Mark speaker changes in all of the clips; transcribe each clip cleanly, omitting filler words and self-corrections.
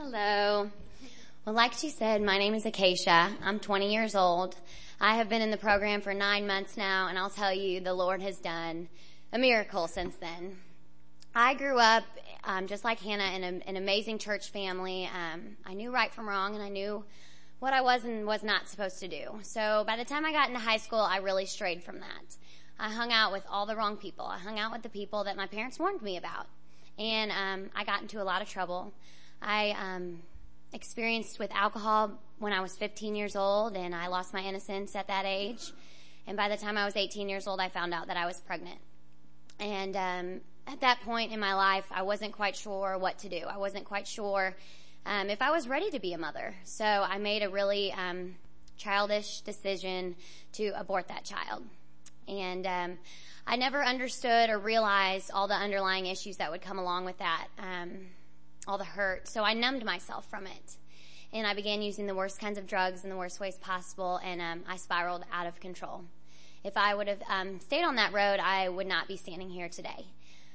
Speaker 1: Hello. Well, like she said, my name is Acacia. I'm 20 years old. I have been in the program for 9 months now, and I'll tell you, the Lord has done a miracle since then. I grew up, just like Hannah, in an amazing church family. I knew right from wrong, and I knew what I was and was not supposed to do. So by the time I got into high school, I really strayed from that. I hung out with all the wrong people. I hung out with the people that my parents warned me about. And I got into a lot of trouble. I experienced with alcohol when I was 15 years old, and I lost my innocence at that age. And by the time I was 18 years old, I found out that I was pregnant. And at that point in my life, I wasn't quite sure what to do. I wasn't quite sure if I was ready to be a mother. So I made a really childish decision to abort that child. And I never understood or realized all the underlying issues that would come along with that, all the hurt. So I numbed myself from it. And I began using the worst kinds of drugs in the worst ways possible, and I spiraled out of control. If I would have stayed on that road, I would not be standing here today.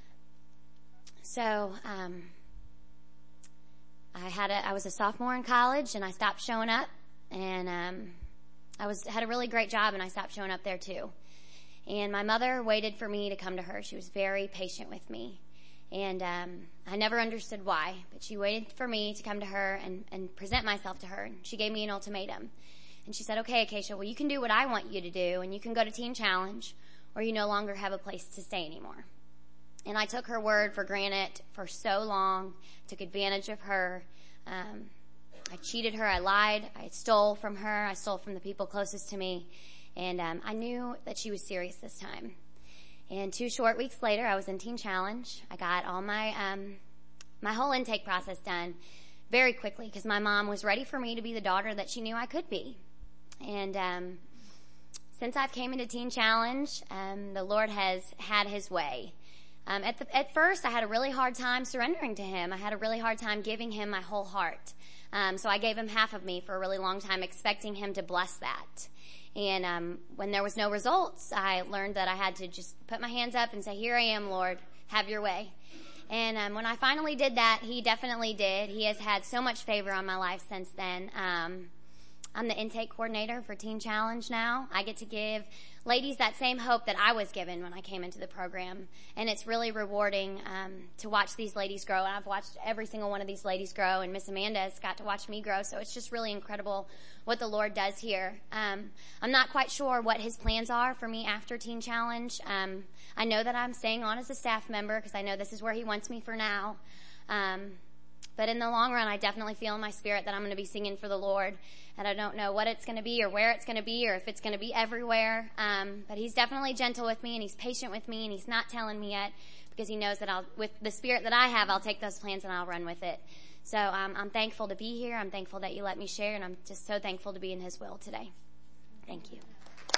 Speaker 1: So I was a sophomore in college, and I stopped showing up. And I had a really great job, and I stopped showing up there too. And my mother waited for me to come to her. She was very patient with me. And I never understood why, but she waited for me to come to her and present myself to her. She gave me an ultimatum. And she said, okay, Acacia, well, you can do what I want you to do, and you can go to Teen Challenge, or you no longer have a place to stay anymore. And I took her word for granted for so long, took advantage of her. I cheated her, I lied, I stole from her, I stole from the people closest to me. And I knew that she was serious this time. And 2 short weeks later, I was in Teen Challenge. I got all my whole intake process done very quickly because my mom was ready for me to be the daughter that she knew I could be. And since I've came into Teen Challenge, the Lord has had his way. At first, I had a really hard time surrendering to him. I had a really hard time giving him my whole heart. So I gave him half of me for a really long time, expecting him to bless that. And when there was no results, I learned that I had to just put my hands up and say, here I am, Lord, have your way. And when I finally did that, he definitely did. He has had so much favor on my life since then. I'm the intake coordinator for Teen Challenge now. I get to give ladies that same hope that I was given when I came into the program. And it's really rewarding to watch these ladies grow. And I've watched every single one of these ladies grow, and Miss Amanda has got to watch me grow. So it's just really incredible what the Lord does here. I'm not quite sure what his plans are for me after Teen Challenge. I know that I'm staying on as a staff member because I know this is where he wants me for now. But in the long run, I definitely feel in my spirit that I'm going to be singing for the Lord. And I don't know what it's going to be or where it's going to be or if it's going to be everywhere. But he's definitely gentle with me, and he's patient with me, and he's not telling me yet because he knows that with the spirit that I have, I'll take those plans and I'll run with it. So I'm thankful to be here. I'm thankful that you let me share, and I'm just so thankful to be in his will today. Thank you.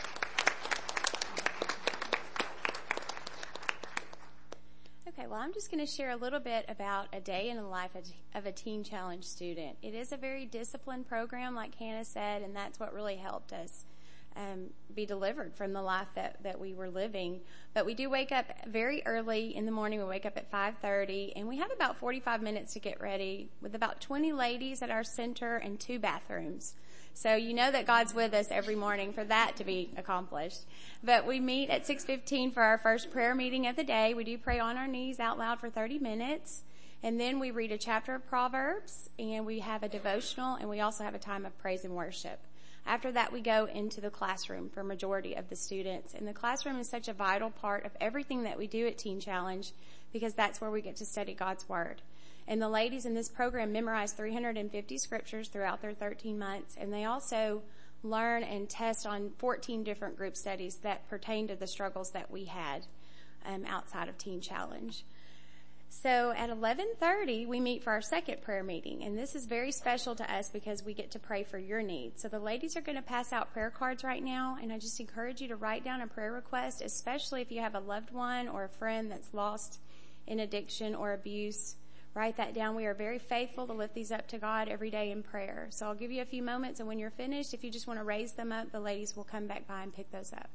Speaker 2: Okay, well, I'm just going to share a little bit about a day in the life of a Teen Challenge student. It is a very disciplined program, like Hannah said, and that's what really helped us be delivered from the life that we were living. But we do wake up very early in the morning. We wake up at 5:30, and we have about 45 minutes to get ready with about 20 ladies at our center and 2 bathrooms. So you know that God's with us every morning for that to be accomplished. But we meet at 6:15 for our first prayer meeting of the day. We do pray on our knees out loud for 30 minutes. And then we read a chapter of Proverbs, and we have a devotional, and we also have a time of praise and worship. After that, we go into the classroom for majority of the students. And the classroom is such a vital part of everything that we do at Teen Challenge because that's where we get to study God's Word. And the ladies in this program memorize 350 scriptures throughout their 13 months. And they also learn and test on 14 different group studies that pertain to the struggles that we had outside of Teen Challenge. So at 11:30, we meet for our second prayer meeting. And this is very special to us because we get to pray for your needs. So the ladies are going to pass out prayer cards right now. And I just encourage you to write down a prayer request, especially if you have a loved one or a friend that's lost in addiction or abuse. Write that down. We are very faithful to lift these up to God every day in prayer. So I'll give you a few moments, and when you're finished, if you just want to raise them up, the ladies will come back by and pick those up.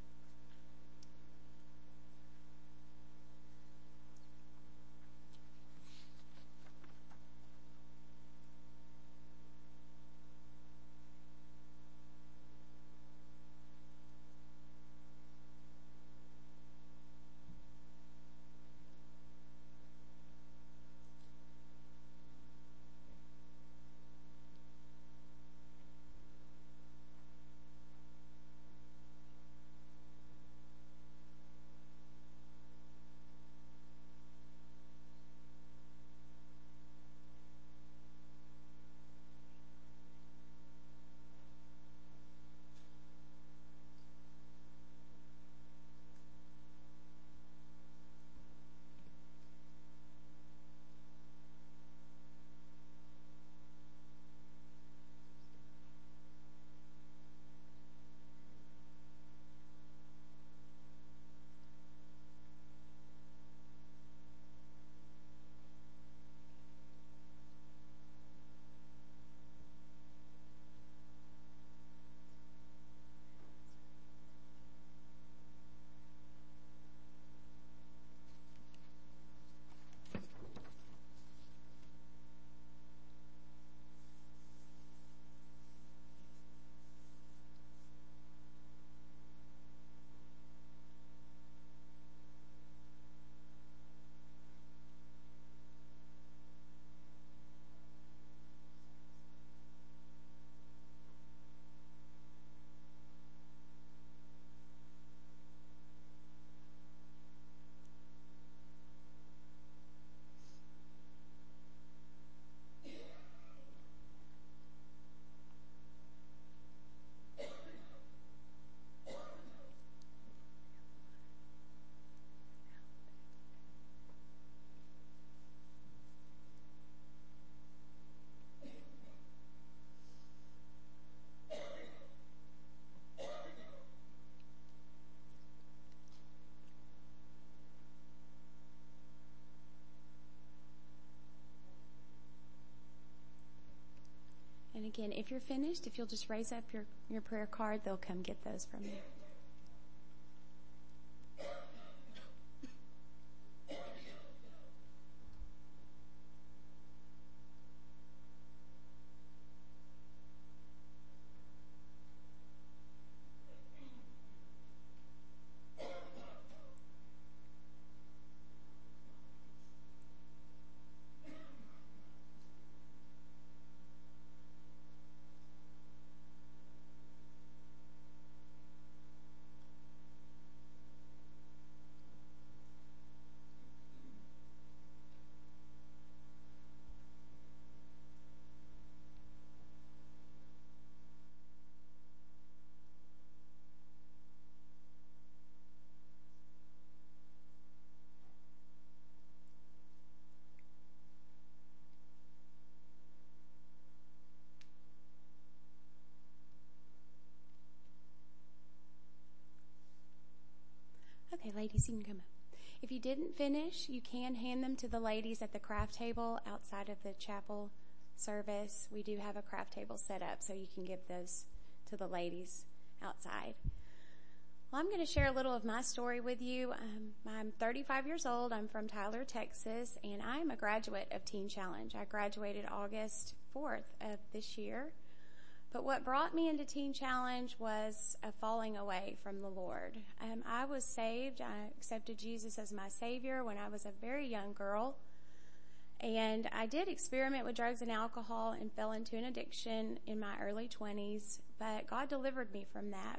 Speaker 2: again, if you're finished, if you'll just raise up your prayer card, they'll come get those from you. Okay, ladies, you can come up. If you didn't finish, you can hand them to the ladies at the craft table outside of the chapel service. We do have a craft table set up, so you can give those to the ladies outside. Well, I'm going to share a little of my story with you. I'm 35 years old. I'm from Tyler, Texas, and I'm a graduate of Teen Challenge. I graduated August 4th of this year. But what brought me into Teen Challenge was a falling away from the Lord. I was saved. I accepted Jesus as my Savior when I was a very young girl. And I did experiment with drugs and alcohol and fell into an addiction in my early 20s. But God delivered me from that.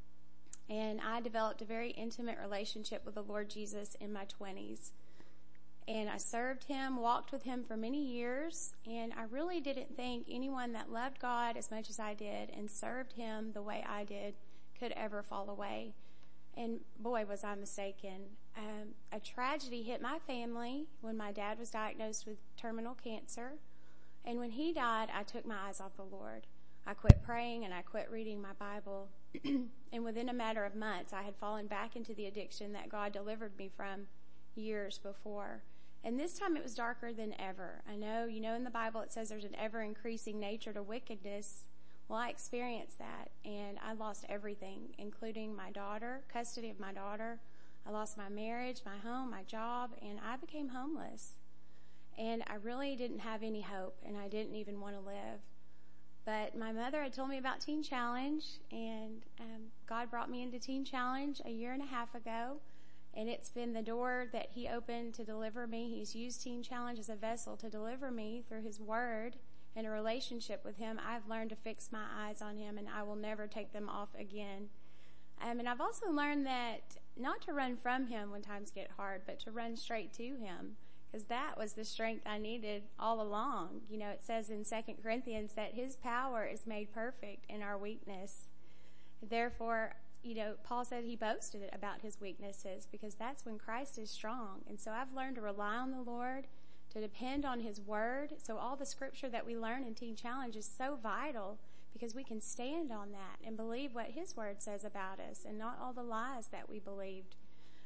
Speaker 2: And I developed a very intimate relationship with the Lord Jesus in my 20s. And I served him, walked with him for many years, and I really didn't think anyone that loved God as much as I did and served him the way I did could ever fall away. And boy, was I mistaken. A tragedy hit my family when my dad was diagnosed with terminal cancer. And when he died, I took my eyes off the Lord. I quit praying and I quit reading my Bible. And within a matter of months, I had fallen back into the addiction that God delivered me from years before. And this time it was darker than ever. I know, in the Bible it says there's an ever-increasing nature to wickedness. Well, I experienced that, and I lost everything, including my daughter, custody of my daughter. I lost my marriage, my home, my job, and I became homeless. And I really didn't have any hope, and I didn't even want to live. But my mother had told me about Teen Challenge, and God brought me into Teen Challenge a year and a half ago. And it's been the door that he opened to deliver me. He's used Teen Challenge as a vessel to deliver me through his word and a relationship with him. I've learned to fix my eyes on him, and I will never take them off again. And I've also learned that not to run from him when times get hard, but to run straight to him, because that was the strength I needed all along. It says in 2 Corinthians that his power is made perfect in our weakness. Therefore, Paul said he boasted about his weaknesses because that's when Christ is strong. And so I've learned to rely on the Lord, to depend on his word. So all the scripture that we learn in Teen Challenge is so vital because we can stand on that and believe what his word says about us and not all the lies that we believed.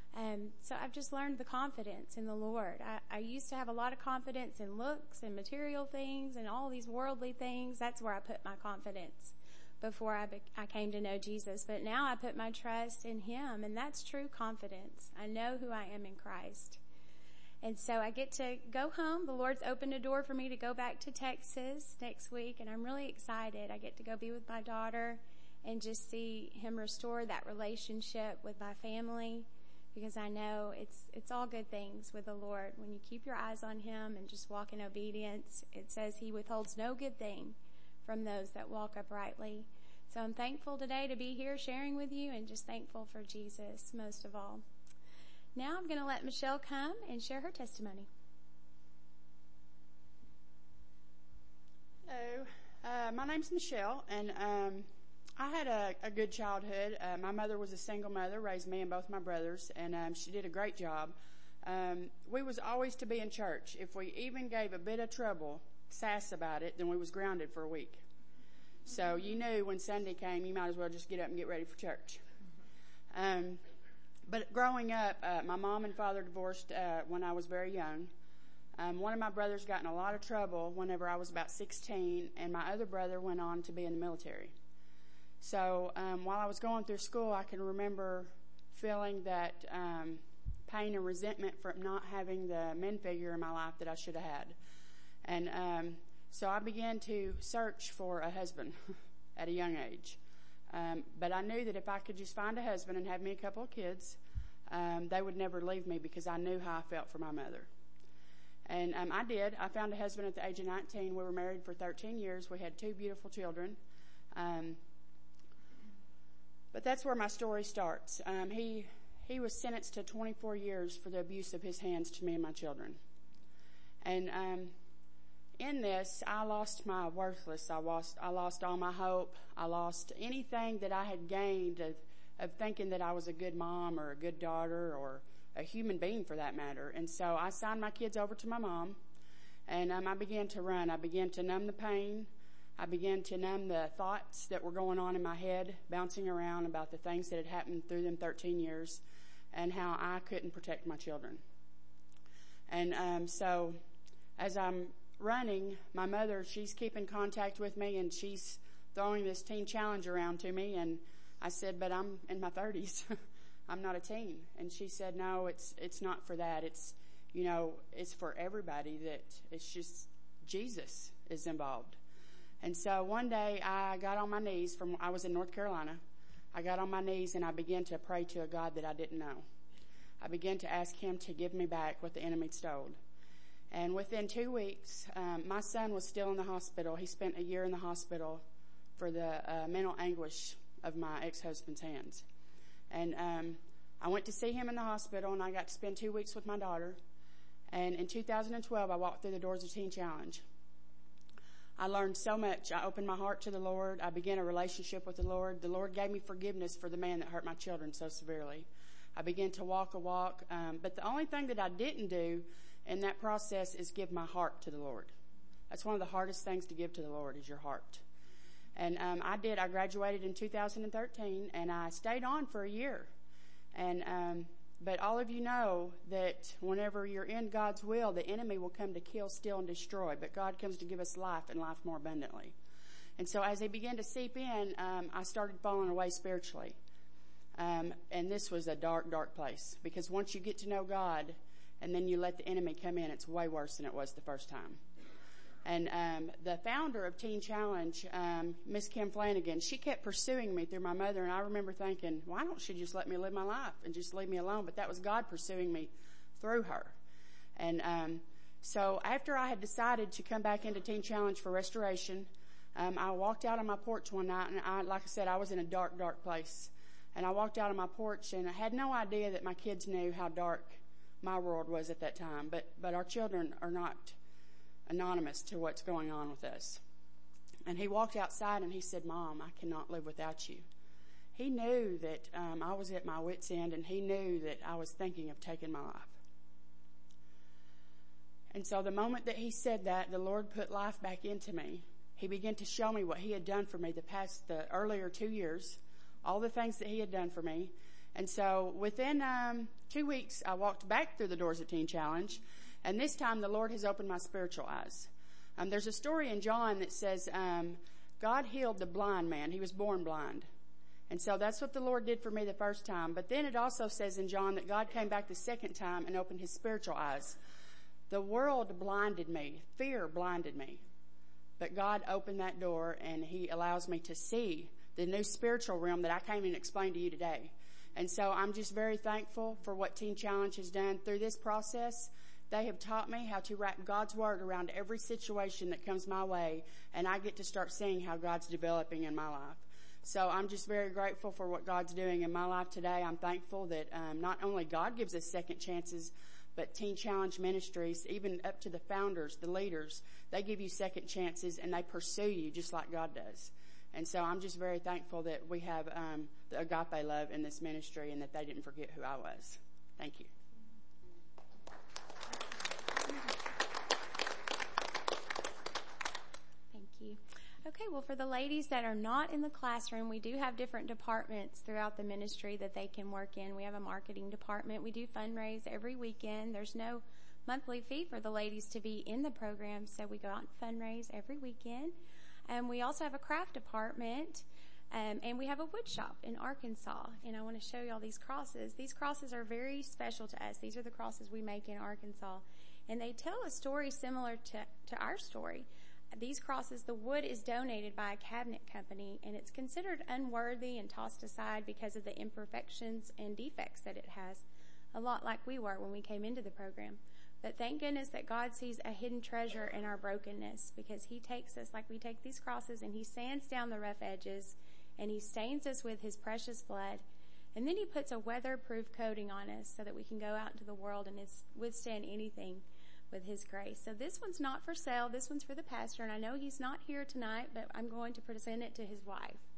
Speaker 2: So I've just learned the confidence in the Lord. I used to have a lot of confidence in looks and material things and all these worldly things. That's where I put my confidence before I came to know Jesus. But now I put my trust in him, and that's true confidence. I know who I am in Christ. And so I get to go home. The Lord's opened a door for me to go back to Texas next week, and I'm really excited. I get to go be with my daughter and just see him restore that relationship with my family, because I know it's all good things with the Lord. When you keep your eyes on him and just walk in obedience, it says he withholds no good thing from those that walk uprightly. So I'm thankful today to be here sharing with you, and just thankful for Jesus most of all. Now I'm going to let Michelle come and share her testimony.
Speaker 3: Hello, my name's Michelle, and I had a good childhood. My mother was a single mother, raised me and both my brothers, and she did a great job. We was always to be in church. If we even gave a bit of trouble, sass about it, then we was grounded for a week. So you knew when Sunday came, you might as well just get up and get ready for church. But growing up, my mom and father divorced when I was very young. One of my brothers got in a lot of trouble whenever I was about 16, and my other brother went on to be in the military. So while I was going through school, I can remember feeling that pain and resentment from not having the men figure in my life that I should have had. And so I began to search for a husband at a young age. But I knew that if I could just find a husband and have me a couple of kids, they would never leave me, because I knew how I felt for my mother. And I did. I found a husband at the age of 19. We were married for 13 years. We had 2 beautiful children. But that's where my story starts. He was sentenced to 24 years for the abuse of his hands to me and my children. And in this, I lost my worthless. I lost all my hope. I lost anything that I had gained of thinking that I was a good mom or a good daughter or a human being for that matter. And so I signed my kids over to my mom, and I began to run. I began to numb the pain. I began to numb the thoughts that were going on in my head, bouncing around about the things that had happened through them 13 years and how I couldn't protect my children. And so as I'm running, my mother, she's keeping contact with me, and she's throwing this teen challenge around to me. And I said, but I'm in my 30s. I'm not a teen. And she said, no, it's not for that. It's, it's for everybody, that it's just Jesus is involved. And so one day I got on my knees I was in North Carolina. I got on my knees and I began to pray to a God that I didn't know. I began to ask him to give me back what the enemy stole. And within 2 weeks, my son was still in the hospital. He spent a year in the hospital for the mental anguish of my ex-husband's hands. And I went to see him in the hospital, and I got to spend 2 weeks with my daughter. And in 2012, I walked through the doors of Teen Challenge. I learned so much. I opened my heart to the Lord. I began a relationship with the Lord. The Lord gave me forgiveness for the man that hurt my children so severely. I began to walk a walk. But the only thing that I didn't do in that process is give my heart to the Lord. That's one of the hardest things to give to the Lord, is your heart. And I did. I graduated in 2013, and I stayed on for a year. And but all of you know that whenever you're in God's will, the enemy will come to kill, steal, and destroy. But God comes to give us life, and life more abundantly. And so as they began to seep in, I started falling away spiritually. And this was a dark, dark place. Because once you get to know God, and then you let the enemy come in, it's way worse than it was the first time. And the founder of Teen Challenge, Miss Kim Flanagan, she kept pursuing me through my mother, and I remember thinking, why don't she just let me live my life and just leave me alone? But that was God pursuing me through her. And so after I had decided to come back into Teen Challenge for restoration, I walked out on my porch one night, and like I said, I was in a dark, dark place. And I walked out on my porch, and I had no idea that my kids knew how dark my world was at that time. But our children are not anonymous to what's going on with us. And he walked outside and he said, Mom, I cannot live without you. He knew that I was at my wit's end, and he knew that I was thinking of taking my life. And so the moment that he said that, the Lord put life back into me. He began to show me what he had done for me the earlier 2 years, all the things that he had done for me. And so within 2 weeks, I walked back through the doors of Teen Challenge. And this time, the Lord has opened my spiritual eyes. There's a story in John that says God healed the blind man. He was born blind. And so that's what the Lord did for me the first time. But then it also says in John that God came back the second time and opened his spiritual eyes. The world blinded me. Fear blinded me. But God opened that door, and he allows me to see the new spiritual realm that I can't even explain to you today. And so I'm just very thankful for what Teen Challenge has done through this process. They have taught me how to wrap God's word around every situation that comes my way, and I get to start seeing how God's developing in my life. So I'm just very grateful for what God's doing in my life today. I'm thankful that not only God gives us second chances, but Teen Challenge Ministries, even up to the founders, the leaders, they give you second chances, and they pursue you just like God does. And so I'm just very thankful that we have the agape love in this ministry, and that they didn't forget who I was. Thank you.
Speaker 2: Thank you. Okay, well, for the ladies that are not in the classroom, we do have different departments throughout the ministry that they can work in. We have a marketing department. We do fundraise every weekend. There's no monthly fee for the ladies to be in the program. So we go out and fundraise every weekend. And we also have a craft department, and we have a wood shop in Arkansas. And I want to show you all these crosses. These crosses are very special to us. These are the crosses we make in Arkansas. And they tell a story similar to our story. These crosses, the wood is donated by a cabinet company, and it's considered unworthy and tossed aside because of the imperfections and defects that it has, a lot like we were when we came into the program. But thank goodness that God sees a hidden treasure in our brokenness, because he takes us, like we take these crosses, and he sands down the rough edges, and he stains us with his precious blood, and then he puts a weatherproof coating on us so that we can go out into the world and withstand anything with his grace. So this one's not for sale. This one's for the pastor, and I know he's not here tonight, but I'm going to present it to his wife.